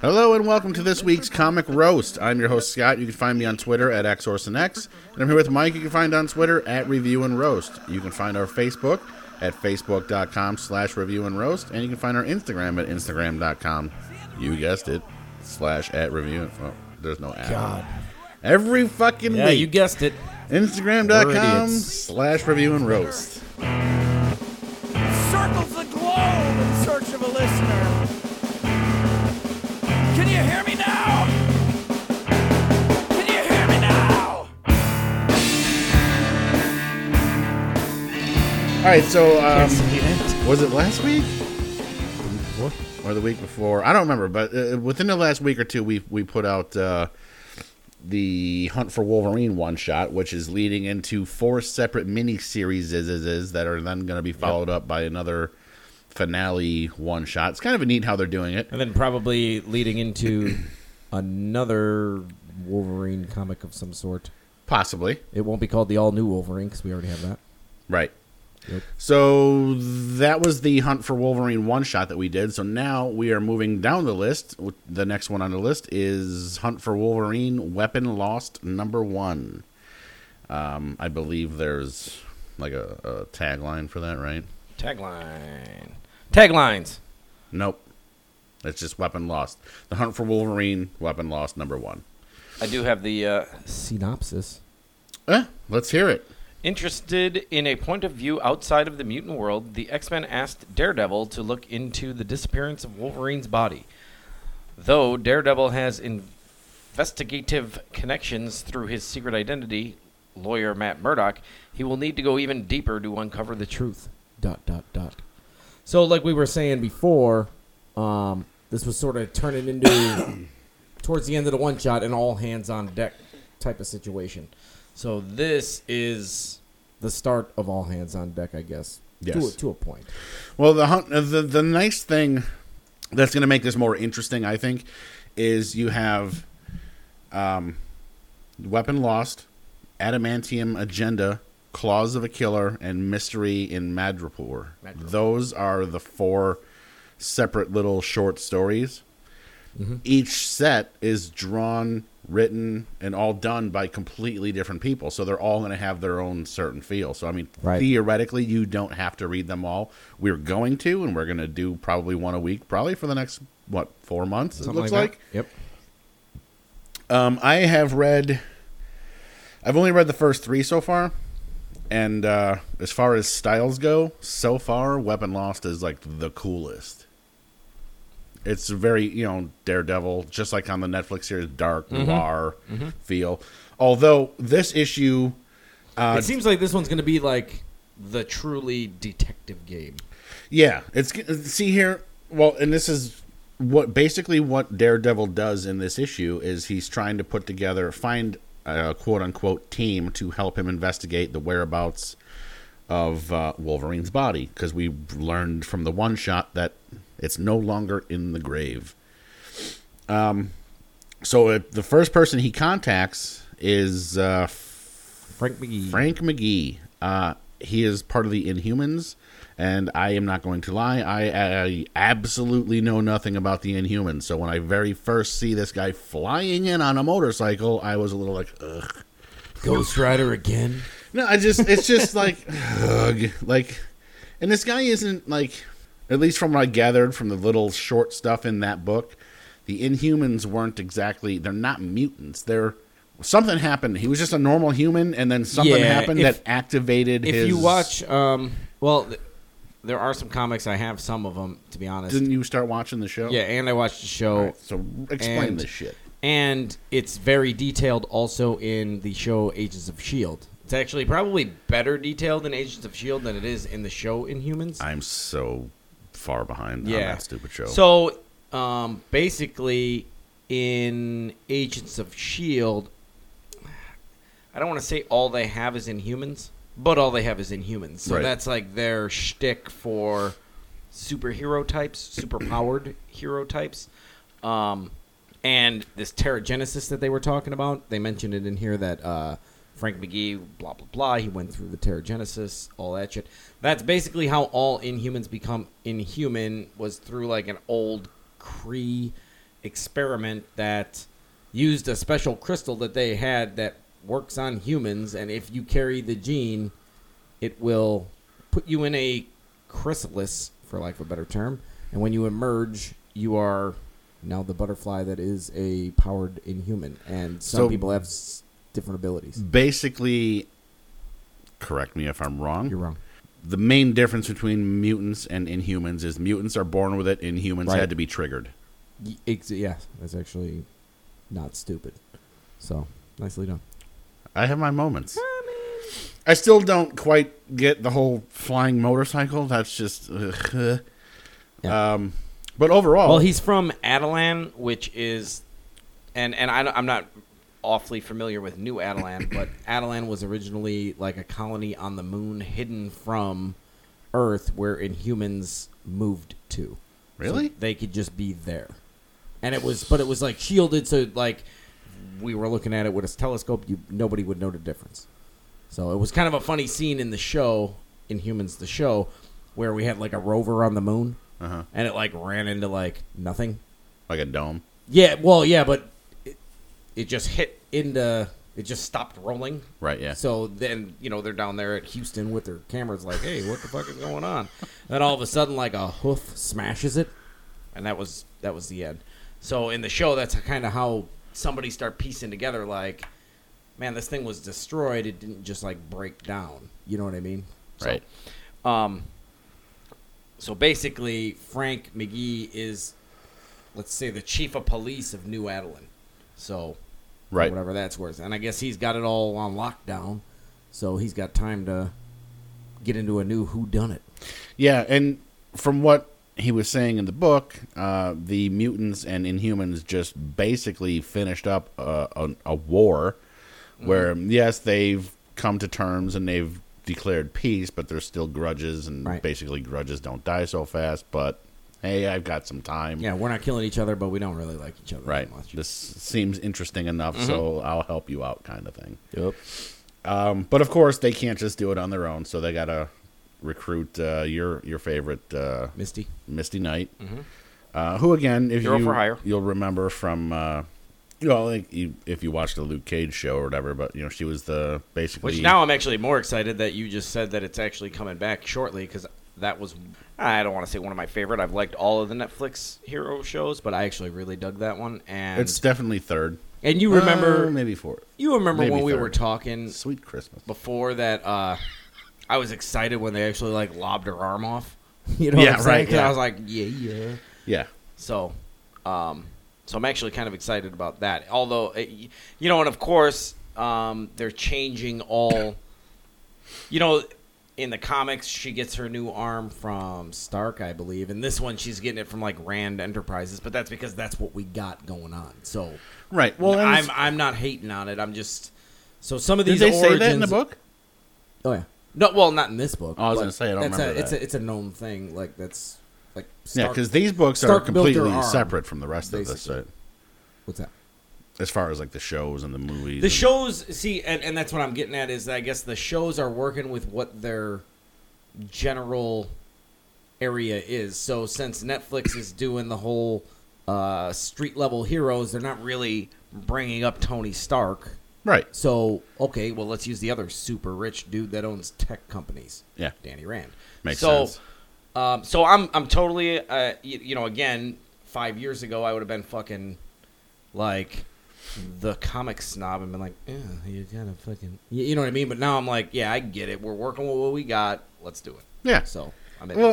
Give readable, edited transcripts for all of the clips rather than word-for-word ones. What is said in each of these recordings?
Hello and welcome to this week's Comic Roast. I'm your host, Scott. You can find me on Twitter at XOrsonX. And I'm here with Mike. You can find on Twitter at Review and Roast. You can find our Facebook at facebook.com/Review and Roast. And you can find our Instagram at instagram.com. You guessed it, /@Review. Oh, there's no ad. God. Every fucking week. Yeah, you guessed it. Instagram.com/Review and Roast. Circles the globe in search of a listener. Can you hear me now? Can you hear me now? All right, so see it. was it last week or the week before? I don't remember, but within the last week or two, we put out the Hunt for Wolverine one shot, which is leading into 4 separate mini series that are then going to be followed up by another finale one shot. It's kind of a neat how they're doing it, And then probably leading into another Wolverine comic of some sort. possibly. It won't be called the all-new Wolverine because we already have that. Right. Yep. So that was the Hunt for Wolverine one shot that we did. So now we are moving down the list. The next one on the list is Hunt for Wolverine Weapon Lost #1. I believe there's like a tagline for that, right? Taglines. Nope. It's just Weapon Lost. The Hunt for Wolverine Weapon Lost #1. I do have the Synopsis. Let's hear it. interested in a point of view outside of the mutant world. The X-Men asked Daredevil to look into the disappearance of Wolverine's body. Though Daredevil has investigative connections through his secret identity, lawyer Matt Murdock, he will need to go even deeper to uncover the truth. ... So, like we were saying before, this was sort of turning into towards the end of the one shot an all hands on deck type of situation. So this is the start of all hands on deck, I guess. Yes. To a point. Well, the nice thing that's going to make this more interesting, I think, is you have Weapon Lost, Adamantium Agenda, Claws of a Killer, and Mystery in Madripoor. Those are the 4 separate little short stories. Mm-hmm. Each set is drawn, written, and all done by completely different people. So they're all going to have their own certain feel. So, I mean, Theoretically, you don't have to read them all. We're going to, and we're going to do probably one a week, probably for the next, 4 months, Something it looks like like. Yep. I've only read the first 3 so far. And as far as styles go, so far, Weapon Lost is like the coolest. It's very, Daredevil, just like on the Netflix series, dark, noir feel. Although this issue... it seems like this one's going to be like the truly detective game. Yeah. See here, well, and this is what Daredevil does in this issue is he's trying to find a quote-unquote team to help him investigate the whereabouts of Wolverine's body, because we learned from the one-shot that it's no longer in the grave. So the first person he contacts is Frank McGee. Frank McGee. He is part of the Inhumans, and I am not going to lie, I absolutely know nothing about the Inhumans. So when I very first see this guy flying in on a motorcycle, I was a little like, ugh. Ghost Rider again? No, it's just like, ugh. Like, and this guy isn't like, at least from what I gathered from the little short stuff in that book, the Inhumans weren't exactly, they're not mutants. Something happened. He was just a normal human, and then something happened that activated his... If you watch, there are some comics. I have some of them, to be honest. Didn't you start watching the show? Yeah, and I watched the show. Right, so explain this shit. And it's very detailed also in the show Agents of S.H.I.E.L.D. It's actually probably better detailed in Agents of S.H.I.E.L.D. than it is in the show Inhumans. I'm so far behind on that stupid show. So, basically, in Agents of S.H.I.E.L.D., I don't want to say all they have is Inhumans, but all they have is Inhumans. So that's like their shtick for superhero types, superpowered hero types. And this Terrigenesis that they were talking about, they mentioned it in here that Frank McGee, blah, blah, blah, he went through the Terrigenesis, all that shit. That's basically how all Inhumans become Inhuman, was through like an old Kree experiment that used a special crystal that they had that works on humans, and if you carry the gene, it will put you in a chrysalis, for lack of a better term, and when you emerge, you are now the butterfly that is a powered inhuman, and some people have different abilities. Basically, correct me if I'm wrong. You're wrong. The main difference between mutants and Inhumans is mutants are born with it, Inhumans had to be triggered. Yeah, that's actually not stupid. So, nicely done. I have my moments. I still don't quite get the whole flying motorcycle. That's just... Yeah. But overall... Well, he's from Adelan, which is... And I'm not awfully familiar with New Adelan, but Adelan was originally like a colony on the moon hidden from Earth where Inhumans moved to. Really? So they could just be there. And it was like shielded, so like we were looking at it with a telescope, nobody would know the difference. So it was kind of a funny scene in the show, Inhumans the show, where we had like a rover on the moon, and it like ran into like nothing. Like a dome? Yeah, well, yeah, but it just hit into... It just stopped rolling. Right, yeah. So then, they're down there at Houston with their cameras like, hey, what the fuck is going on? Then all of a sudden, like, a hoof smashes it, and that was the end. So in the show, that's kind of how somebody start piecing together, like, man, this thing was destroyed. It didn't just, like, break down. You know what I mean? Right. So basically, Frank McGee is, let's say, the chief of police of New Adelan. So... Right. Whatever that's worth. And I guess he's got it all on lockdown, so he's got time to get into a new whodunit. Yeah, and from what he was saying in the book, the mutants and Inhumans just basically finished up a war where, yes, they've come to terms and they've declared peace, but there's still grudges, and basically grudges don't die so fast, but... Hey, I've got some time. Yeah, we're not killing each other, but we don't really like each other that much. This seems interesting enough, so I'll help you out kind of thing. Yep. But, of course, they can't just do it on their own, so they got to recruit your favorite... Misty Knight. Who, again, if Hero for hire. You'll remember from... if you watched the Luke Cage show or whatever, but, she was the basically... Which now I'm actually more excited that you just said that it's actually coming back shortly, because that was... I don't want to say one of my favorite. I've liked all of the Netflix hero shows, but I actually really dug that one. And it's definitely third. And you remember... maybe fourth. You remember maybe when we third. were talking... Sweet Christmas. Before that, I was excited when they actually, like, lobbed her arm off. You know what I'm saying? Right, yeah. I was like, yeah. Yeah. So I'm actually kind of excited about that. Although, and of course, they're changing all... In the comics, she gets her new arm from Stark, I believe. And this one, she's getting it from, like, Rand Enterprises. But that's because that's what we got going on. So, right. Well, I'm not hating on it. I'm just... So some of these Did they origins, say that in the book? Oh, yeah. No, well, not in this book. I was going to say, I don't remember that. It's a known thing. Like, that's... like yeah, because these books are completely separate from the rest of this. What's that? As far as, like, the shows and the movies. The shows, see, and that's what I'm getting at, is I guess the shows are working with what their general area is. So since Netflix is doing the whole street-level heroes, they're not really bringing up Tony Stark. Right. So, okay, well, let's use the other super rich dude that owns tech companies. Yeah. Danny Rand. Makes sense. So I'm totally, again, 5 years ago, I would have been fucking, like... the comic snob and been like, yeah, you gotta fucking... You know what I mean? But now I'm like, yeah, I get it. We're working with what we got. Let's do it. Yeah. So, I'm in.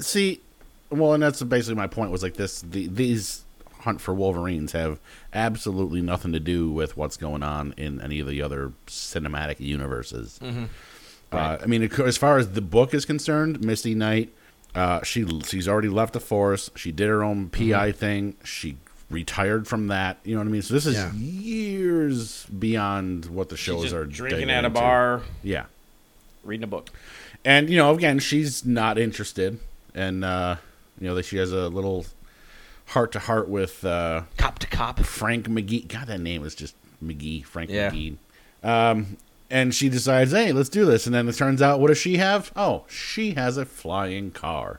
And that's basically my point was like this. These Hunt for Wolverines have absolutely nothing to do with what's going on in any of the other cinematic universes. Right. As far as the book is concerned, Misty Knight, she's already left the Force. She did her own PI thing. She retired from that, you know what I mean? So this is years beyond what the shows are drinking at a bar, reading a book, and again, she's not interested, and she has a little heart to heart with cop to cop Frank McGee. God, that name is just McGee, Frank McGee. And she decides, hey, let's do this, and then it turns out, what does she have? Oh, she has a flying car.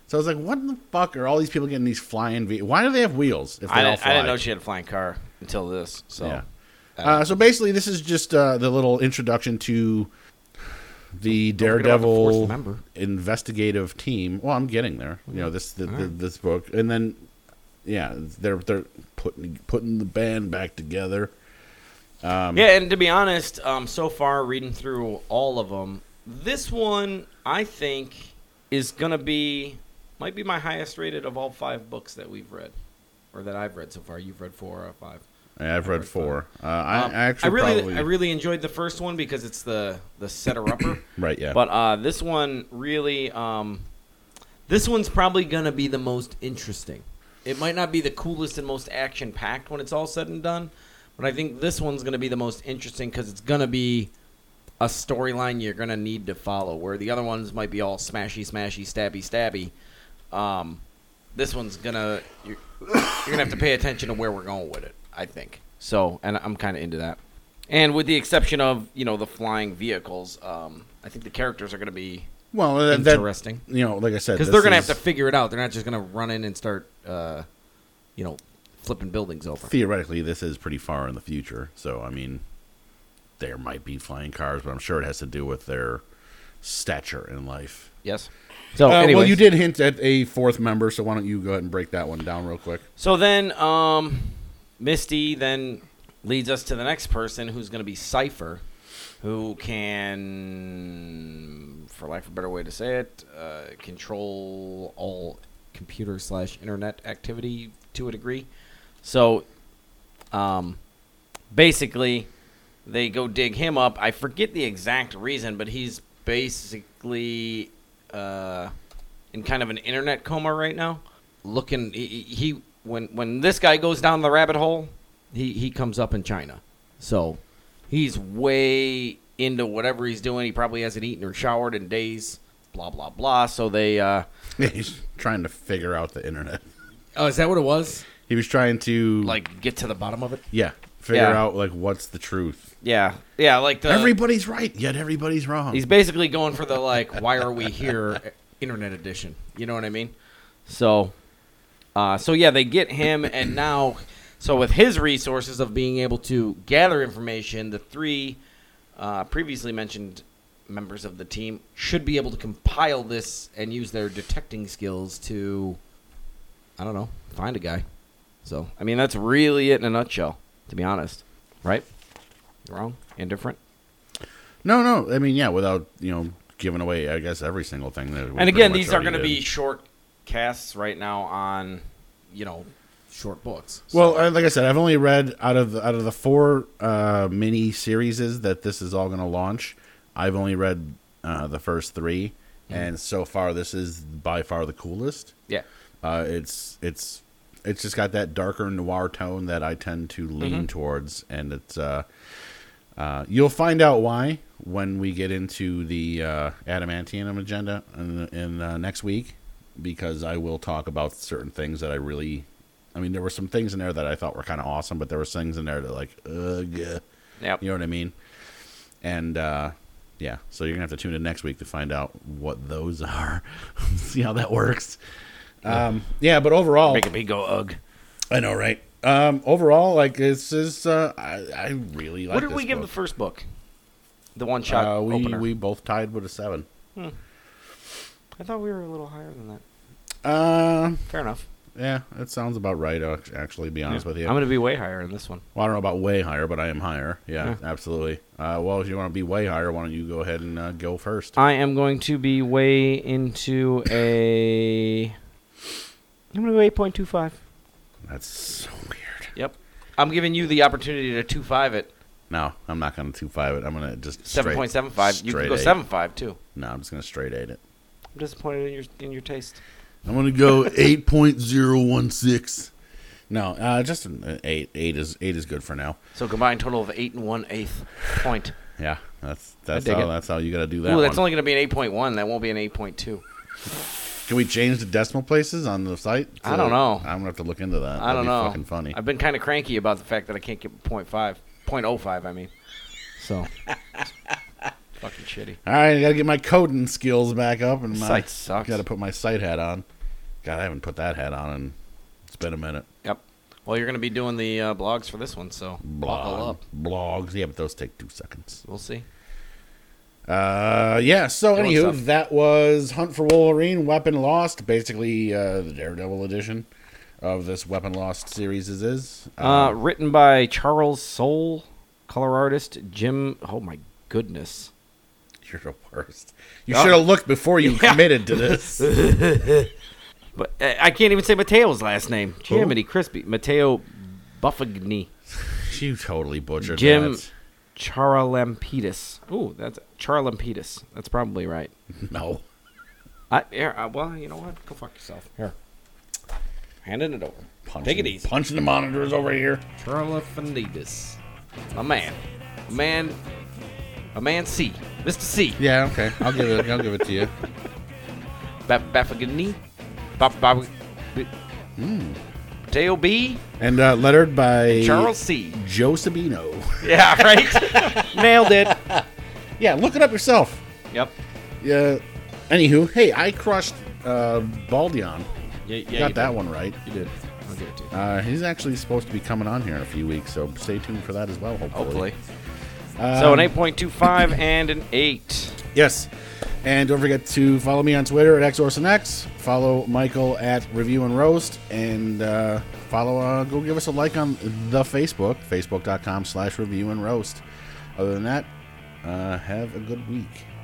So I was like, what the fuck are all these people getting these flying vehicles? Why do they have wheels if they all fly? I didn't know she had a flying car until this. So, Yeah. So basically, this is just the little introduction to the Daredevil investigative team. Well, I'm getting there. You know, this book, and then they're putting the band back together. And to be honest, so far reading through all of them, this one I think is gonna might be my highest rated of all 5 books that we've read, or that I've read so far. You've read 4 or 5. Yeah, I've read 4. I really enjoyed the first one because it's the setter-upper. Right. Yeah. But this one really, this one's probably gonna be the most interesting. It might not be the coolest and most action-packed when it's all said and done, but I think this one's gonna be the most interesting because it's gonna be a storyline you're gonna need to follow. Where the other ones might be all smashy, stabby. This one's you're gonna have to pay attention to where we're going with it, I think. So, and I'm kind of into that. And with the exception of the flying vehicles, I think the characters are gonna be interesting. Like I said, because they're gonna have to figure it out. They're not just gonna run in and start, flipping buildings over. Theoretically, this is pretty far in the future. So, I mean, there might be flying cars, but I'm sure it has to do with their stature in life. Yes. So, anyways. You did hint at a 4th member, so why don't you go ahead and break that one down real quick? So then, Misty then leads us to the next person, who's going to be Cypher, who can, for lack of a better way to say it, control all computer/internet activity to a degree. So, basically, they go dig him up. I forget the exact reason, but he's basically in kind of an internet coma right now. Looking, when this guy goes down the rabbit hole, he comes up in China. So he's way into whatever he's doing. He probably hasn't eaten or showered in days. Blah blah blah. So they he's trying to figure out the internet. Oh, is that what it was? He was trying to get to the bottom of it. Yeah, figure out what's the truth. Yeah. Everybody's right, yet everybody's wrong. He's basically going for the why are we here internet edition. You know what I mean? So they get him, and now with his resources of being able to gather information, the 3 previously mentioned members of the team should be able to compile this and use their detecting skills to, I don't know, find a guy. So, I mean, that's really it in a nutshell, to be honest. Right? Wrong? Indifferent? No. I mean, yeah, without, giving away, I guess, every single thing. And again, these are going to be short casts right now on, short books. So. Well, like I said, I've only read out of the 4 mini series that this is all going to launch. I've only read the first 3, and so far this is by far the coolest. Yeah, it's just got that darker noir tone that I tend to lean towards, and it's you'll find out why when we get into the Adamantium agenda in next week, because I will talk about certain things that there were some things in there that I thought were kind of awesome, but there were things in there that yep. You know what I mean? And so you're gonna have to tune in next week to find out what those are. See how that works. But overall, make a big go ugh. I know, right? Overall, this is I really like. What did this we give book. the first book? The one shot opener. We both tied with a 7. I thought we were a little higher than that. Fair enough. Yeah, it sounds about right. Actually, to be honest with you, I'm going to be way higher in this one. Well, I don't know about way higher, but I am higher. Yeah. Absolutely. Well, if you want to be way higher, why don't you go ahead and go first? I am going to be way into I'm going to go 8.25. That's so weird. Yep. I'm giving you the opportunity to 2.5 it. No, I'm not going to 2.5 it. I'm going to just 7.75. You can go 7.5 too. No, I'm just going to straight 8 it. I'm disappointed in your taste. I'm going to go 8.016. No, just an 8. 8 is good for now. So combined total of 8 1/8 point. Yeah, that's how you got to do that. Ooh, that's only going to be an 8.1. That won't be an 8.2. Can we change the decimal places on the site? I don't know. I'm gonna have to look into that. I don't know. Fucking funny. I've been kind of cranky about the fact that I can't get 0.05. I mean, so fucking shitty. All right, I gotta get my coding skills back up, and my site sucks. Got to put my site hat on. God, I haven't put that hat on and it's been a minute. Yep. Well, you're going to be doing the blogs for this one, so buckle up. Blogs. Yeah, but those take 2 seconds. We'll see. Yeah, so Good anywho, stuff. that was Hunt for Wolverine, Weapon Lost, basically the Daredevil edition of this Weapon Lost series is. Written by Charles Soule, color artist Jim. Oh my goodness! You're the worst. You should have looked before you committed to this. But I can't even say Mateo's last name. Jiminy Crispy. Mateo Buffagni. You totally butchered Jim that. Charalampidis. Ooh, that's Charalampidis. That's probably right. No. Well, you know what? Go fuck yourself. Here. Handing it over. Take it easy. Punching the monitors over here. Charalampidis. A man C. Mr. C. Yeah, okay. I'll give it to you. Buffagni. Mateo B. And lettered by Charles C. Joe Sabino. Yeah, right? Nailed it. Yeah, look it up yourself. Yep. Yeah. Anywho, hey, I crushed Baldion. Yeah, Got that one right. You did. I'll give it to you. He's actually supposed to be coming on here in a few weeks, so stay tuned for that as well, hopefully. So an 8.25 and an 8. Yes. And don't forget to follow me on Twitter at XOrsonX. Follow Michael at Review and Roast. And go give us a like on the Facebook, facebook.com/Review and Roast. Other than that, have a good week.